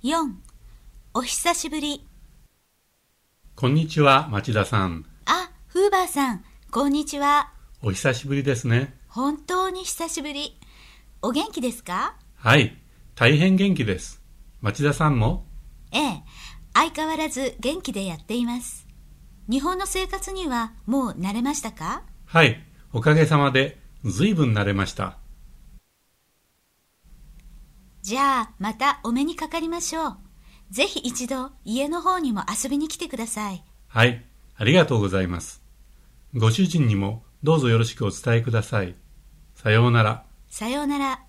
4、お久しぶり。 こんにちは、町田さん。 あ、フーバーさん、こんにちは。 お久しぶりですね。 本当に久しぶり。お元気ですか？ はい、大変元気です。町田さんも？ ええ、相変わらず元気でやっています。日本の生活にはもう慣れましたか？ はい、おかげさまでずいぶん慣れました。 じゃあまたお目にかかりましょう。ぜひ一度家の方にも遊びに来てください。 はい、ありがとうございます。ご主人にもどうぞよろしくお伝えください。さようなら。 さようなら。